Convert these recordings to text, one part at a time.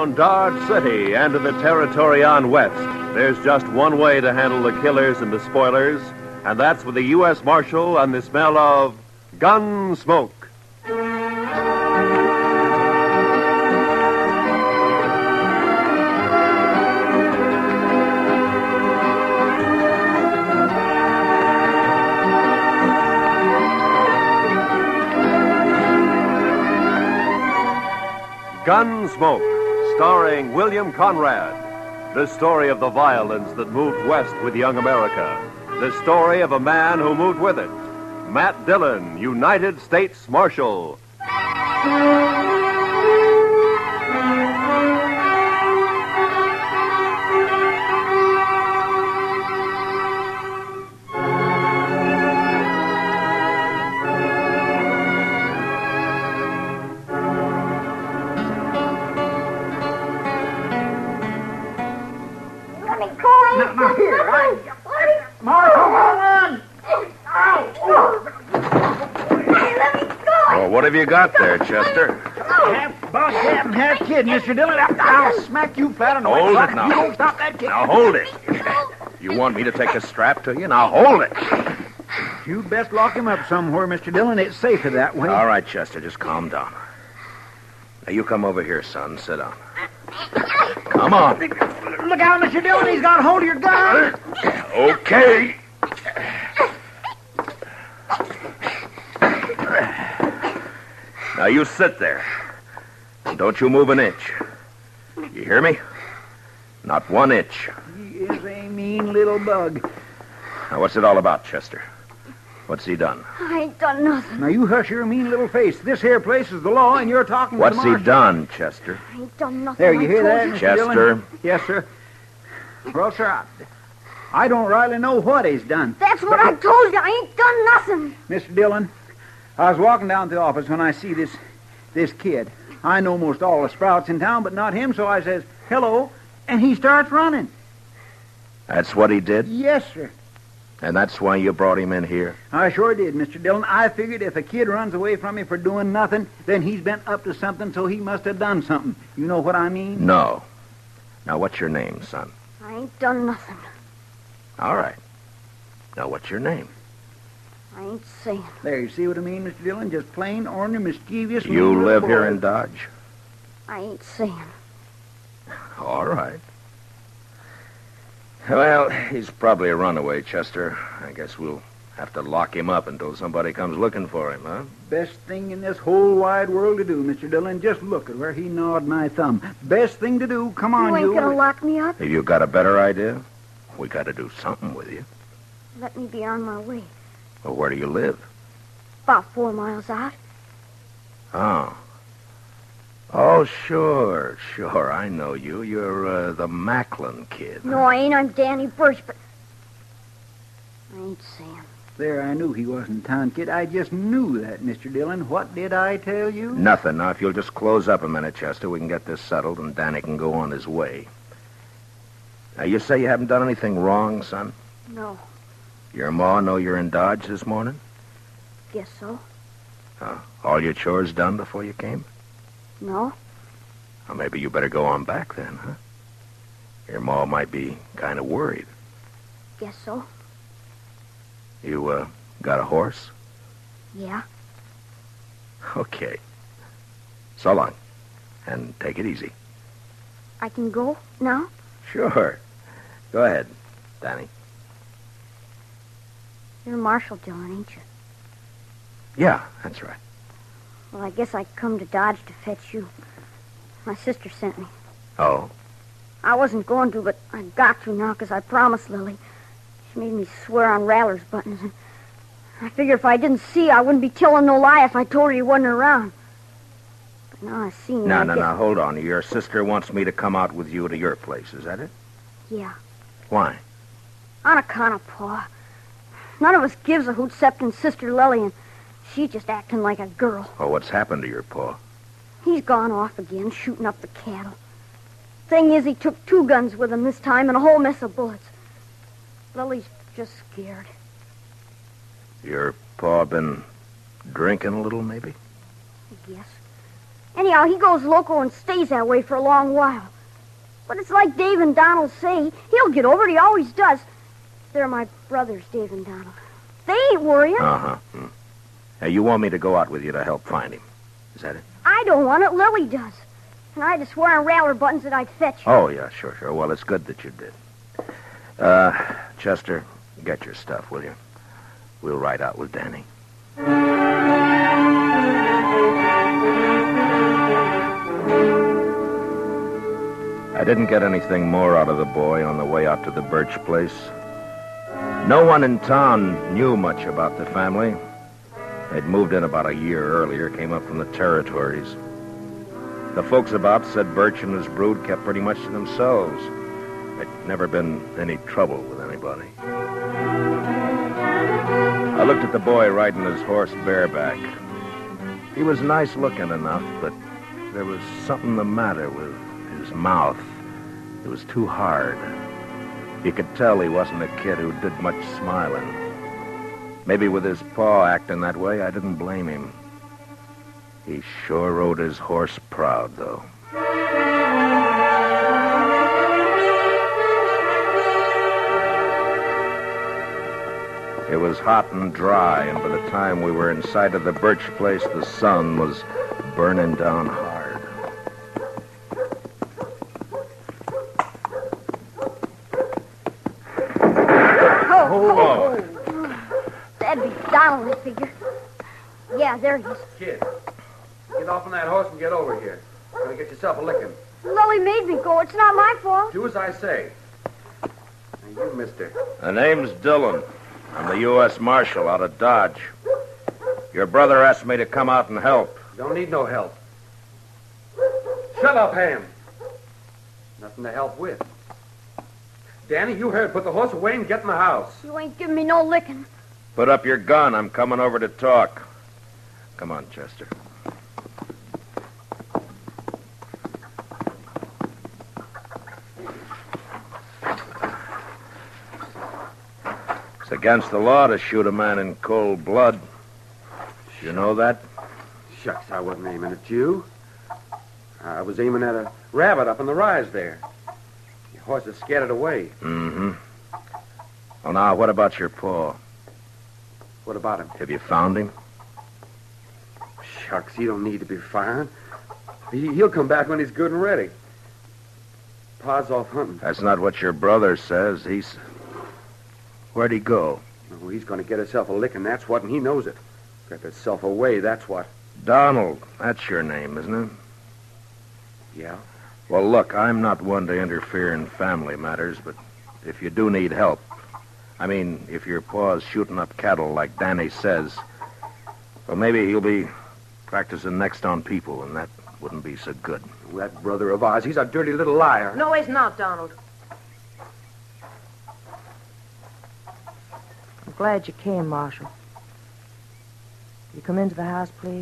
around Dodge City and in the territory on west, there's just one way to handle the killers and the spoilers, and that's with the U.S. Marshal and the smell of gun smoke. Gunsmoke, starring William Conrad. The story of the violence that moved west with young America. The story of a man who moved with it. Matt Dillon, United States Marshal. What have you got there, Chester? Half boss cat and half kid, Mr. Dillon. I'll smack you flat on the Hold way. it now. You don't stop that kid. Now hold it. You want me to take a strap to you? Now hold it. You best lock him up somewhere, Mr. Dillon. It's safer that way. All right, Chester, just calm down. Now you come over here, son. Sit down. Come on. Look out, Mr. Dillon. He's got a hold of your gun. Okay. Now you sit there. And don't you move an inch. You hear me? Not 1 inch. He is a mean little bug. Now what's it all about, Chester? What's he done? I ain't done nothing. Now you hush your mean little face. This here place is the law, and you're talking to What's the he marshal. done, Chester? I ain't done nothing. There, you I hear told that, you. Mr. Chester? Dillon? Yes, sir. Well, sir, I don't rightly know what he's done. That's what I told you. I ain't done nothing. Mr. Dillon, I was walking down to the office when I see this kid. I know most all the sprouts in town, but not him, so I says, hello, and he starts running. That's what he did? Yes, sir. And that's why you brought him in here? I sure did, Mr. Dillon. I figured if a kid runs away from me for doing nothing, then he's been up to something, so he must have done something. You know what I mean? No. Now, what's your name, son? I ain't done nothing. All right. Now, what's your name? I ain't saying. There, you see what I mean, Mr. Dillon? Just plain, ornery, mischievous... You mean live little here boy. in Dodge? I ain't saying. All right. Well, he's probably a runaway, Chester. I guess we'll have to lock him up until somebody comes looking for him, huh? Best thing in this whole wide world to do, Mr. Dillon. Just look at where he gnawed my thumb. Best thing to do. Come on, You ain't gonna lock me up? Have you got a better idea? We got to do something with you. Let me be on my way. Well, where do you live? About 4 miles out. Oh. Oh, sure. I know you. You're the Macklin kid. No, I ain't. I'm Danny Birch, but... I ain't saying. There, I knew he wasn't town kid. I just knew that, Mr. Dillon. What did I tell you? Nothing. Now, if you'll just close up a minute, Chester, we can get this settled and Danny can go on his way. Now, you say you haven't done anything wrong, son? No. Your ma know you're in Dodge this morning? Guess so. All your chores done before you came? No. Well, maybe you better go on back then, huh? Your ma might be kind of worried. Guess so. You, got a horse? Yeah. Okay. So long. And take it easy. I can go now? Sure. Go ahead, Danny. You're Marshal Dillon, ain't you? Yeah, that's right. Well, I guess I come to Dodge to fetch you. My sister sent me. Oh? I wasn't going to, but I got to now because I promised Lily. She made me swear on Raller's buttons. And I figured if I didn't see you, I wouldn't be telling no lie if I told her you wasn't around. But now I seen you. No, hold on. Your sister wants me to come out with you to your place, is that it? Yeah. Why? On account of Pa. None of us gives a hoot excepting Sister Lily, and she's just acting like a girl. Oh, what's happened to your pa? He's gone off again, shooting up the cattle. Thing is, he took 2 guns with him this time and a whole mess of bullets. Lily's just scared. Your pa been drinking a little, maybe? I guess. Anyhow, he goes loco and stays that way for a long while. But it's like Dave and Donald say. He'll get over it. He always does. They're my brothers, Dave and Donald. They ain't worrying. Uh-huh. Hey, you want me to go out with you to help find him? Is that it? I don't want it. Lily does. And I had to swear on rattler buttons that I'd fetch you. Oh, yeah, sure. Well, it's good that you did. Chester, get your stuff, will you? We'll ride out with Danny. I didn't get anything more out of the boy on the way out to the Birch place. No one in town knew much about the family. They'd moved in about a year earlier, came up from the territories. The folks about said Birch and his brood kept pretty much to themselves. There'd never been any trouble with anybody. I looked at the boy riding his horse bareback. He was nice looking enough, but there was something the matter with his mouth. It was too hard. You could tell he wasn't a kid who did much smiling. Maybe with his paw acting that way, I didn't blame him. He sure rode his horse proud, though. It was hot and dry, and by the time we were inside of the Birch place, the sun was burning down hard. Oh. That'd be Donald, I figure. Yeah, there he is. Kid, get off on that horse and get over here. You're going to get yourself a licking. Lily made me go. It's not my fault. Do as I say. Now, you, mister. The name's Dillon. I'm the U.S. Marshal out of Dodge. Your brother asked me to come out and help. Don't need no help. Shut up, Ham. Nothing to help with. Danny, you heard. Put the horse away and get in the house. You ain't giving me no licking. Put up your gun. I'm coming over to talk. Come on, Chester. It's against the law to shoot a man in cold blood. You know that? Shucks, I wasn't aiming at you. I was aiming at a rabbit up in the rise there. Your horse is scared away. Mm-hmm. Well, now, what about your paw? What about him? Have you found him? Shucks, he don't need to be firing. He'll come back when he's good and ready. Pa's off hunting. That's not what your brother says. Where'd he go? Oh, he's going to get himself a licking, that's what, and he knows it. Kept himself away, that's what. Donald. That's your name, isn't it? Yeah? Well, look, I'm not one to interfere in family matters, but if you do need help, I mean, if your paw's shooting up cattle like Danny says, well, maybe he'll be practicing next on people, and that wouldn't be so good. That brother of ours, he's a dirty little liar. No, he's not, Donald. I'm glad you came, Marshal. You come into the house, please?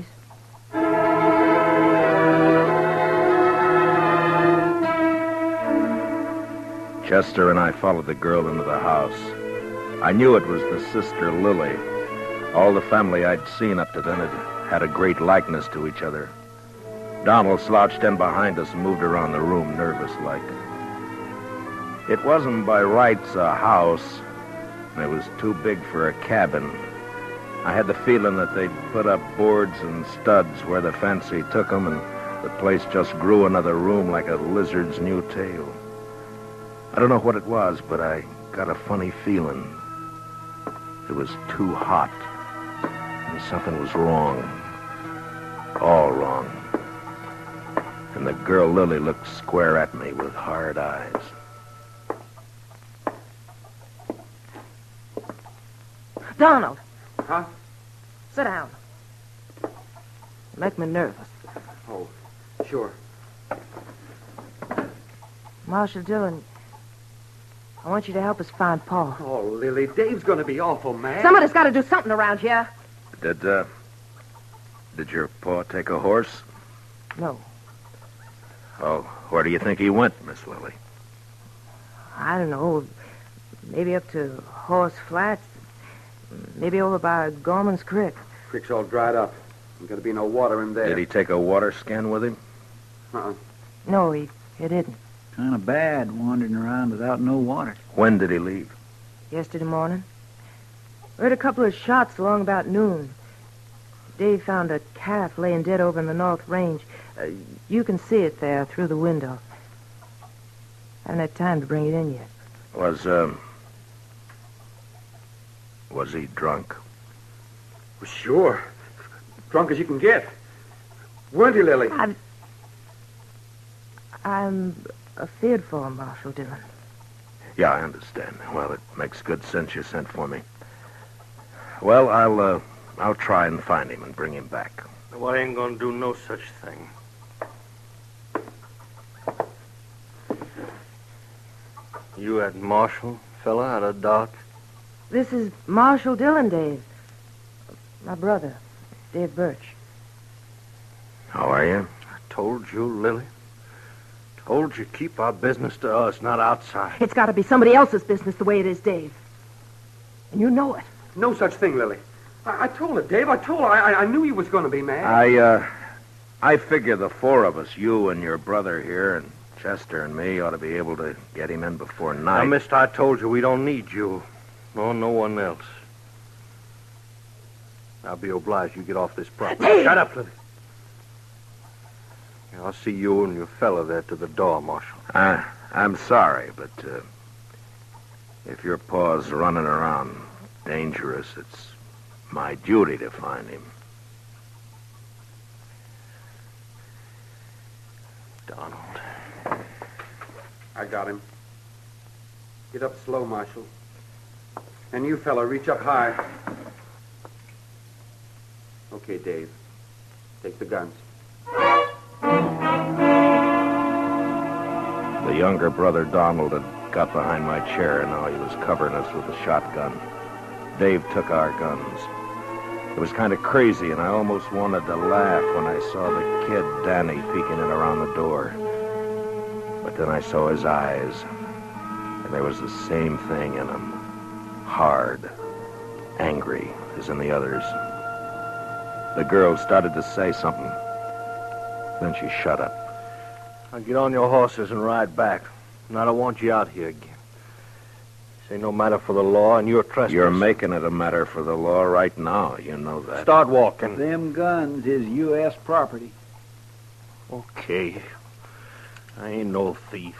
Chester and I followed the girl into the house. I knew it was the sister Lily. All the family I'd seen up to then had a great likeness to each other. Donald slouched in behind us and moved around the room nervous-like. It wasn't by rights a house, and it was too big for a cabin. I had the feeling that they'd put up boards and studs where the fancy took them, and the place just grew another room like a lizard's new tail. I don't know what it was, but I got a funny feeling. It was too hot, and something was wrong. All wrong. And the girl Lily looked square at me with hard eyes. Donald! Huh? Sit down. You make me nervous. Oh, sure. Marshal Dillon, I want you to help us find Paul. Oh, Lily, Dave's going to be awful mad. Somebody's got to do something around here. Did your paw take a horse? No. Oh, where do you think he went, Miss Lily? I don't know. Maybe up to Horse Flats. Maybe over by Gorman's Creek. Creek's all dried up. There's got to be no water in there. Did he take a water skin with him? Uh-uh. No, he didn't. Kind of bad wandering around without no water. When did he leave? Yesterday morning. We heard a couple of shots along about noon. Dave found a calf laying dead over in the North Range. You can see it there through the window. Haven't had time to bring it in yet. Was he drunk? Well, sure. Drunk as you can get. Weren't you, Lily? I'm afeard for him, Marshal Dillon. Yeah, I understand. Well, it makes good sense you sent for me. Well, I'll try and find him and bring him back. Well, I ain't gonna do no such thing. You that Marshal fella out of Doc? This is Marshal Dillon, Dave. My brother, Dave Birch. How are you? I told you, Lily. Told you keep our business to us, not outside. It's got to be somebody else's business the way it is, Dave. And you know it. No such thing, Lily. I told her, Dave. I told her. I knew he was going to be mad. I figure the four of us, you and your brother here, and Chester and me, ought to be able to get him in before night. Now, mister, I told you we don't need you. Nor no one else. I'll be obliged you get off this property. Dave! Shut up, Lily. I'll see you and your fella there to the door, Marshal. I'm sorry, but if your paw's running around dangerous, it's my duty to find him. Donald. I got him. Get up slow, Marshal. And you, fella, reach up high. Okay, Dave. Take the guns. The younger brother, Donald, had got behind my chair, and now he was covering us with a shotgun. Dave took our guns. It was kind of crazy, and I almost wanted to laugh when I saw the kid, Danny, peeking in around the door. But then I saw his eyes, and there was the same thing in them. Hard, angry, as in the others. The girl started to say something. Then she shut up. Now get on your horses and ride back. And I don't want you out here again. This ain't no matter for the law, and you're trespassing. You're making it a matter for the law right now. You know that. Start walking. Them guns is U.S. property. Okay. I ain't no thief.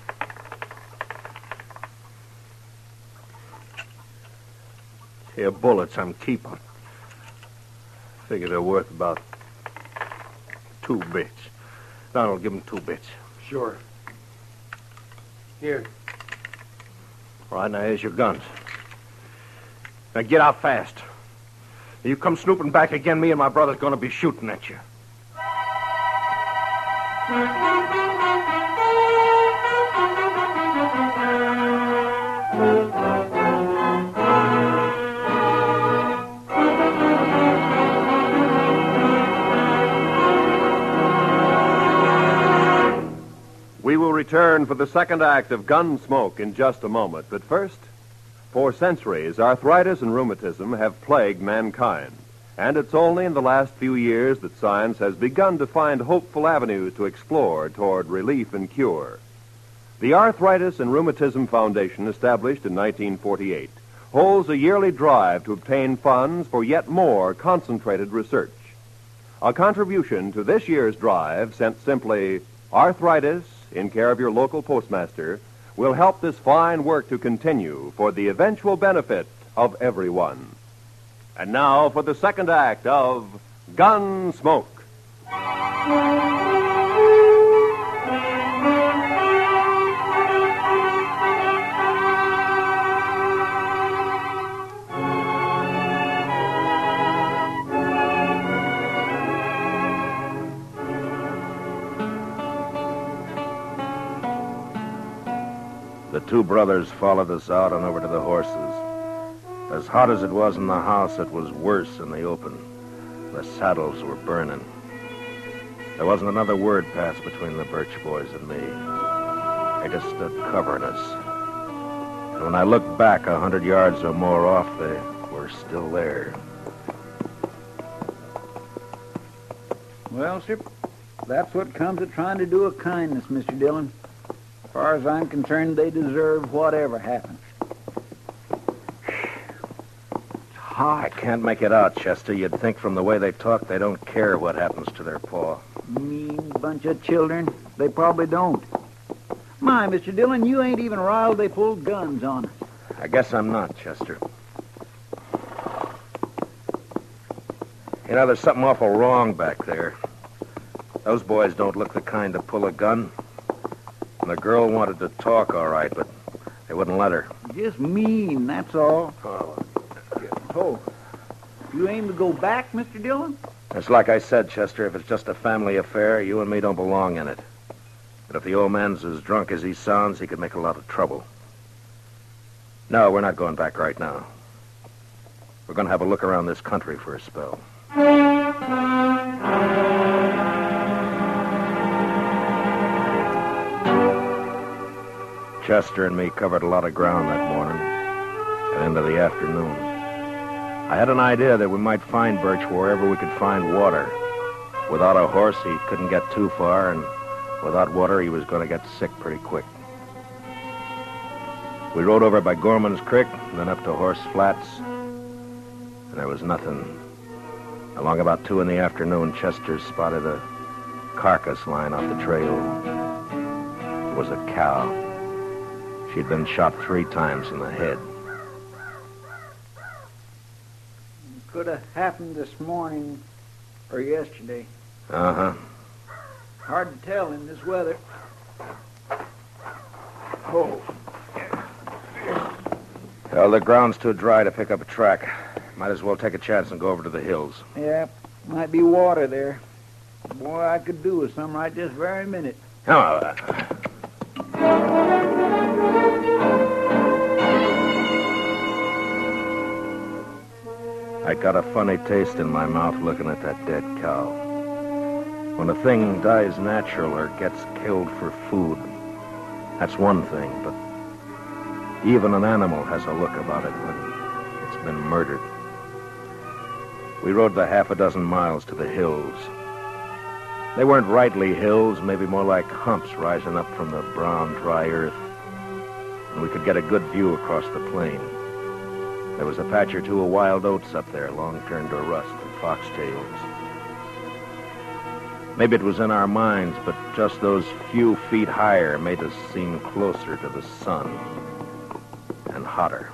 Here, bullets I'm keeping. Figure they're worth about 2 bits. Donald, give him 2 bits. Sure. Here. All right, now here's your guns. Now get out fast. You come snooping back again, me and my brother's gonna be shooting at you. We will return for the second act of Gunsmoke in just a moment. But first, for centuries, arthritis and rheumatism have plagued mankind. And it's only in the last few years that science has begun to find hopeful avenues to explore toward relief and cure. The Arthritis and Rheumatism Foundation, established in 1948, holds a yearly drive to obtain funds for yet more concentrated research. A contribution to this year's drive, sent simply Arthritis, in care of your local postmaster, will help this fine work to continue for the eventual benefit of everyone. And now for the second act of Gunsmoke. The 2 brothers followed us out and over to the horses. As hot as it was in the house, it was worse in the open. The saddles were burning. There wasn't another word passed between the Birch boys and me. They just stood covering us. And when I looked back 100 yards or more off, they were still there. Well, sir, that's what comes of trying to do a kindness, Mr. Dillon. As far as I'm concerned, they deserve whatever happens. It's hot. I can't make it out, Chester. You'd think from the way they talk they don't care what happens to their paw. Mean bunch of children. They probably don't. My, Mr. Dillon, you ain't even riled they pulled guns on us. I guess I'm not, Chester. You know, there's something awful wrong back there. Those boys don't look the kind to pull a gun. And the girl wanted to talk, all right, but they wouldn't let her. Just mean, that's all. Oh, you aim to go back, Mr. Dillon? It's like I said, Chester, if it's just a family affair, you and me don't belong in it. But if the old man's as drunk as he sounds, he could make a lot of trouble. No, we're not going back right now. We're going to have a look around this country for a spell. Chester and me covered a lot of ground that morning and into the afternoon. I had an idea that we might find Birch wherever we could find water. Without a horse, he couldn't get too far, and without water, he was going to get sick pretty quick. We rode over by Gorman's Creek, and then up to Horse Flats, and there was nothing. Along about 2 in the afternoon, Chester spotted a carcass lying off the trail. It was a cow. She'd been shot 3 times in the head. Could have happened this morning or yesterday. Uh-huh. Hard to tell in this weather. Oh. Well, the ground's too dry to pick up a track. Might as well take a chance and go over to the hills. Yeah, might be water there. Boy, I could do with some right this very minute. Oh, I got a funny taste in my mouth looking at that dead cow. When a thing dies natural or gets killed for food, that's one thing, but even an animal has a look about it when it's been murdered. We rode the 6 miles to the hills. They weren't rightly hills, maybe more like humps rising up from the brown, dry earth, and we could get a good view across the plain. There was a patch or two of wild oats up there, long turned to rust, and foxtails. Maybe it was in our minds, but just those few feet higher made us seem closer to the sun and hotter.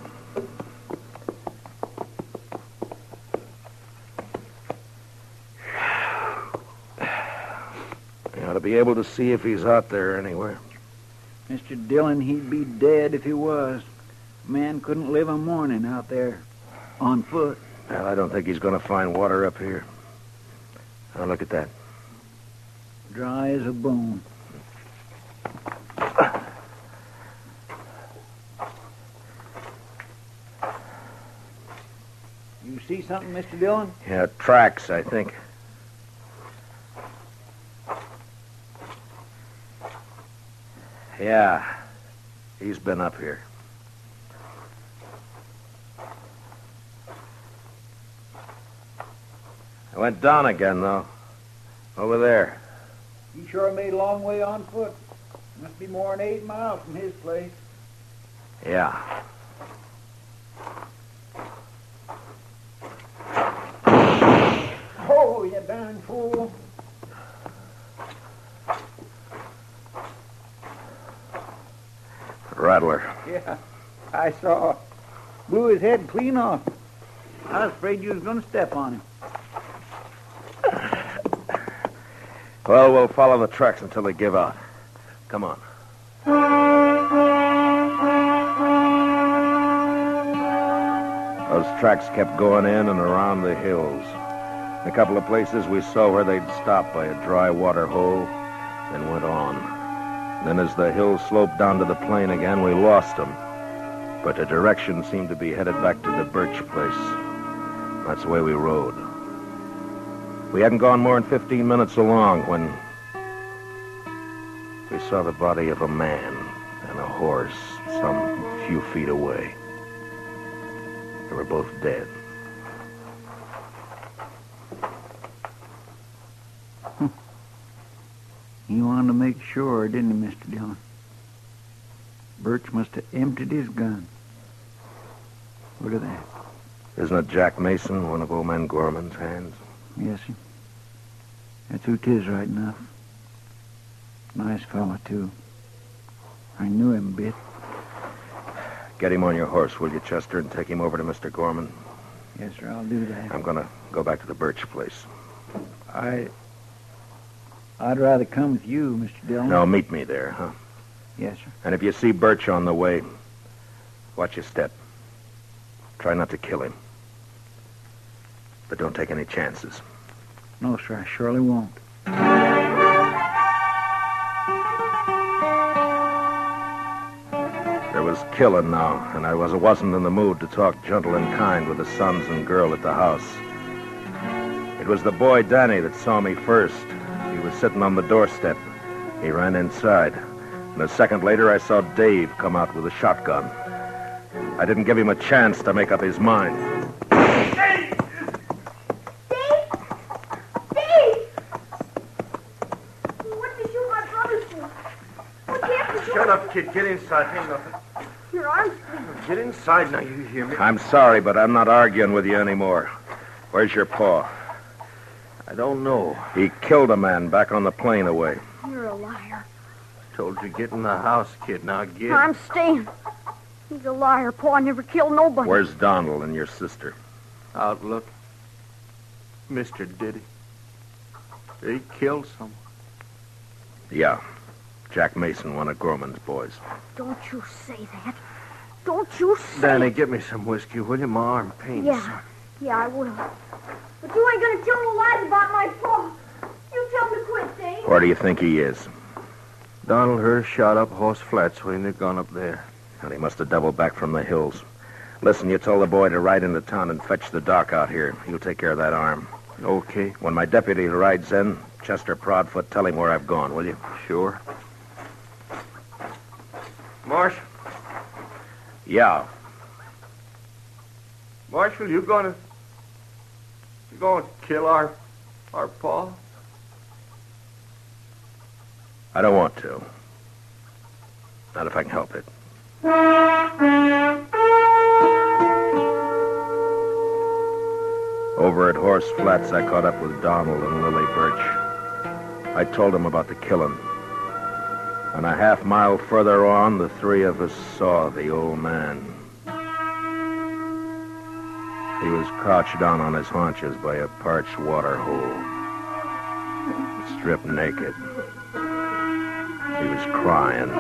You ought to be able to see if he's out there anywhere. Mr. Dillon, he'd be dead if he was. Man couldn't live a morning out there on foot. Well, I don't think he's going to find water up here. Now, look at that. Dry as a bone. You see something, Mr. Dillon? Yeah, tracks, I think. Yeah, he's been up here. I went down again, though. Over there. He sure made a long way on foot. Must be more than 8 miles from his place. Yeah. Oh, you darn fool. Rattler. Yeah, I saw. Blew his head clean off. I was afraid you was going to step on him. Well, we'll follow the tracks until they give out. Come on. Those tracks kept going in and around the hills. In a couple of places we saw where they'd stopped by a dry water hole, then went on. Then as the hills sloped down to the plain again, we lost them. But the direction seemed to be headed back to the Birch place. That's the way we rode. We hadn't gone more than 15 minutes along when we saw the body of a man and a horse some few feet away. They were both dead. He wanted to make sure, didn't he, Mr. Dillon? Birch must have emptied his gun. Look at that. Isn't it Jack Mason, one of old man Gorman's hands? Yes, sir. That's who 'tis right enough. Nice fella, too. I knew him a bit. Get him on your horse, will you, Chester, and take him over to Mr. Gorman? Yes, sir, I'll do that. I'm going to go back to the Birch place. I'd rather come with you, Mr. Dillon. No, meet me there, huh? Yes, sir. And if you see Birch on the way, watch your step. Try not to kill him. But don't take any chances. No, sir, I surely won't. There was killing now, and I wasn't in the mood to talk gentle and kind with the sons and girl at the house. It was the boy Danny that saw me first. He was sitting on the doorstep. He ran inside. And a second later, I saw Dave come out with a shotgun. I didn't give him a chance to make up his mind. Dave! Dave! What did you shoot my brother for? What happened to Shut up, kid. Get inside. Ain't nothing. your arms? Get inside now, you hear me? I'm sorry, but I'm not arguing with you anymore. Where's your paw? I don't know. He killed a man back on the plane away. You're a liar. Told you get in the house, kid. Now get. I'm staying. He's a liar. Pa never killed nobody. Where's Donald and your sister? Outlook. Mr. Diddy. He killed someone. Yeah. Jack Mason, one of Gorman's boys. Don't you say that. Don't you say Danny, it. get me some whiskey, will you? My arm pains. Yeah, I will. But you ain't gonna tell no lies about my pa. You tell him to quit, Dave. Where do you think he is? Donald Hurst shot up Horse Flats when they'd gone up there. And he must have doubled back from the hills. Listen, you told the boy to ride into town and fetch the doc out here. He'll take care of that arm. Okay. When my deputy rides in, Chester Proudfoot, tell him where I've gone, will you? Sure. Marshal. Yeah. Marshal, you gonna kill our pa? I don't want to. Not if I can help it. Over at Horse Flats, I caught up with Donald and Lily Birch. I told them about the killing. And a half mile further on, the three of us saw the old man. He was crouched down on his haunches by a parched water hole, stripped naked. He was crying.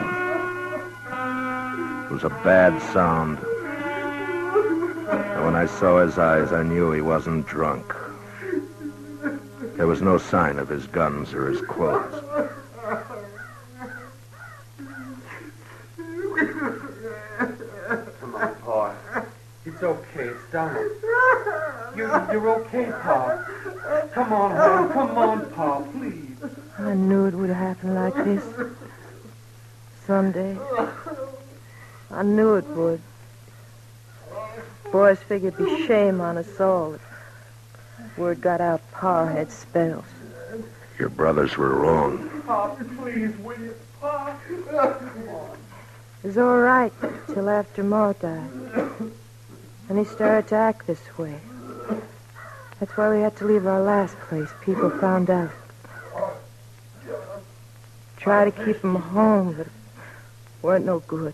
It was a bad sound. And when I saw his eyes, I knew he wasn't drunk. There was no sign of his guns or his clothes. Come on, Pa. It's okay. It's Donald. You're okay, Pa. Come on home. Come on, Pa, please. I knew it would happen like this. Someday. I knew it would. Boys figured it'd be shame on us all if word got out Pa had spells. Your brothers were wrong. Pa, please, will you? Pa. It was all right till after Ma died. And he started to act this way. That's why we had to leave our last place. People found out. Try to keep him home, but it weren't no good.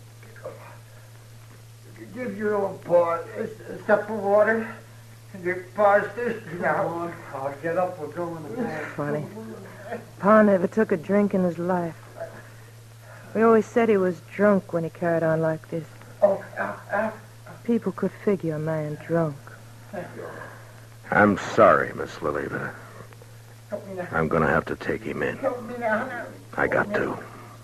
Give your old Pa a cup of water. And your Pa's thirsty now. Come on, Pa. Get up. We're going to bed. Funny. Pa never took a drink in his life. We always said he was drunk when he carried on like this. People could figure a man drunk. I'm sorry, Miss Lily, but I'm going to have to take him in. I got to.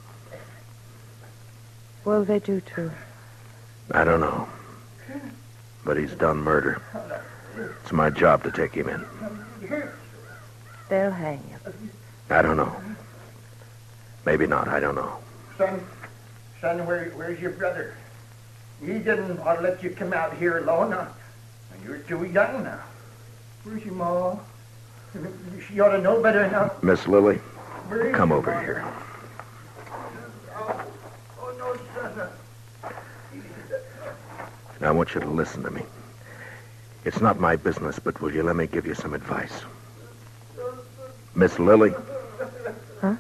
Well, they do, too. I don't know. But he's done murder. It's my job to take him in. They'll hang you. I don't know. Maybe not. I don't know. Son, where's your brother? He didn't want to let you come out here alone. You're too young now. Where's your Ma? She ought to know better now. Miss Lily, Come over here. Oh, no, son. Now, I want you to listen to me. It's not my business, but will you let me give you some advice? Miss Lily? Huh?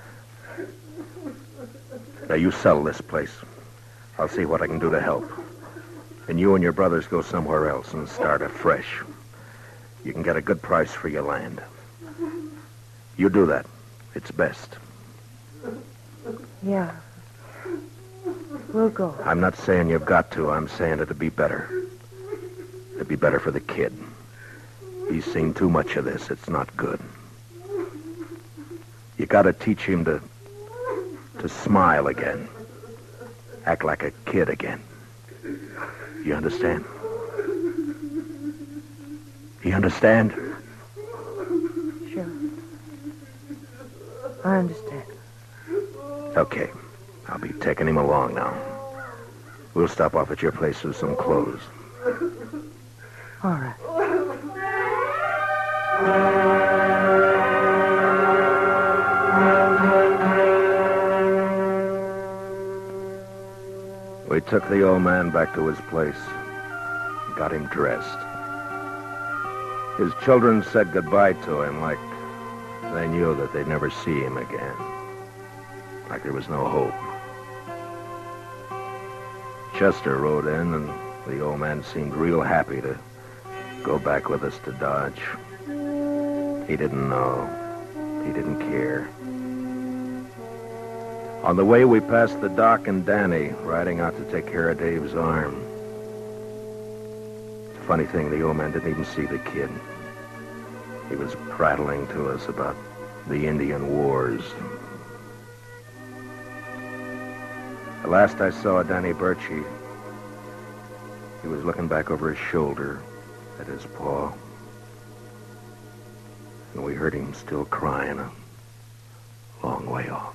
Now, you sell this place. I'll see what I can do to help. And you and your brothers go somewhere else and start afresh. You can get a good price for your land. You do that. It's best. Yeah. We'll go. I'm not saying you've got to. I'm saying it'd be better. It'd be better for the kid. He's seen too much of this. It's not good. You gotta teach him to smile again. Act like a kid again. You understand? You understand? Sure. I understand. Okay. I'll be taking him along now. We'll stop off at your place with some clothes. All right. We took the old man back to his place. Got him dressed. His children said goodbye to him like they knew that they'd never see him again. Like there was no hope. Chester rode in, and the old man seemed real happy to go back with us to Dodge. He didn't know. He didn't care. On the way, we passed the Doc and Danny riding out to take care of Dave's arm. Funny thing, the old man didn't even see the kid. He was prattling to us about the Indian wars. The last I saw of Danny Birchie, he was looking back over his shoulder at his paw. And we heard him still crying a long way off.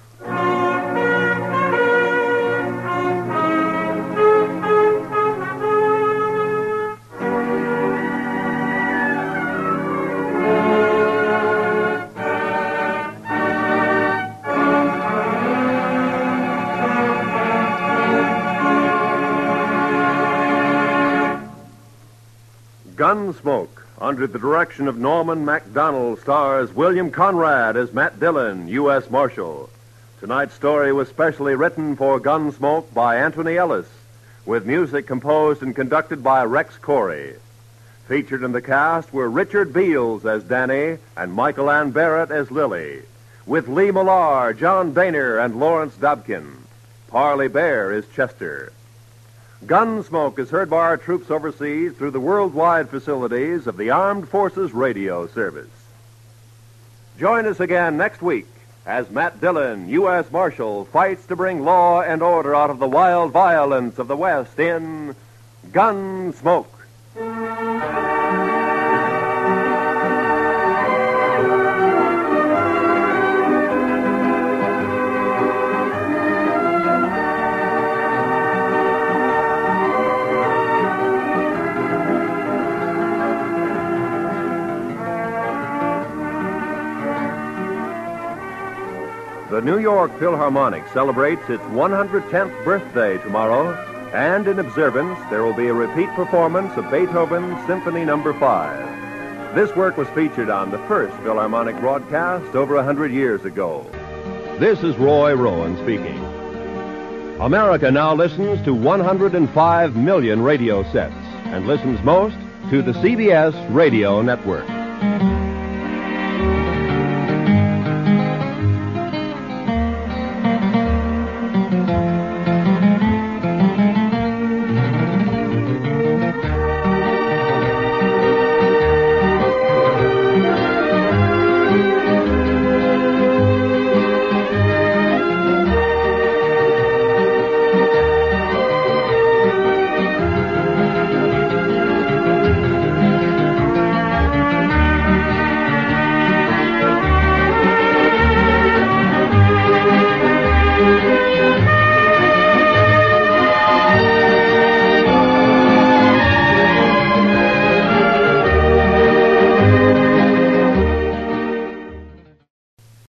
Gunsmoke, under the direction of Norman Macdonald, stars William Conrad as Matt Dillon, U.S. Marshal. Tonight's story was specially written for Gunsmoke by Anthony Ellis, with music composed and conducted by Rex Corey. Featured in the cast were Richard Beals as Danny and Michael Ann Barrett as Lily, with Lee Millar, John Boehner, and Lawrence Dobkin. Parley Bear is Chester. Gunsmoke is heard by our troops overseas through the worldwide facilities of the Armed Forces Radio Service. Join us again next week as Matt Dillon, U.S. Marshal, fights to bring law and order out of the wild violence of the West in Gunsmoke. The New York Philharmonic celebrates its 110th birthday tomorrow, and in observance, there will be a repeat performance of Beethoven's Symphony No. 5. This work was featured on the first Philharmonic broadcast over 100 years ago. This is Roy Rowan speaking. America now listens to 105 million radio sets and listens most to the CBS Radio Network.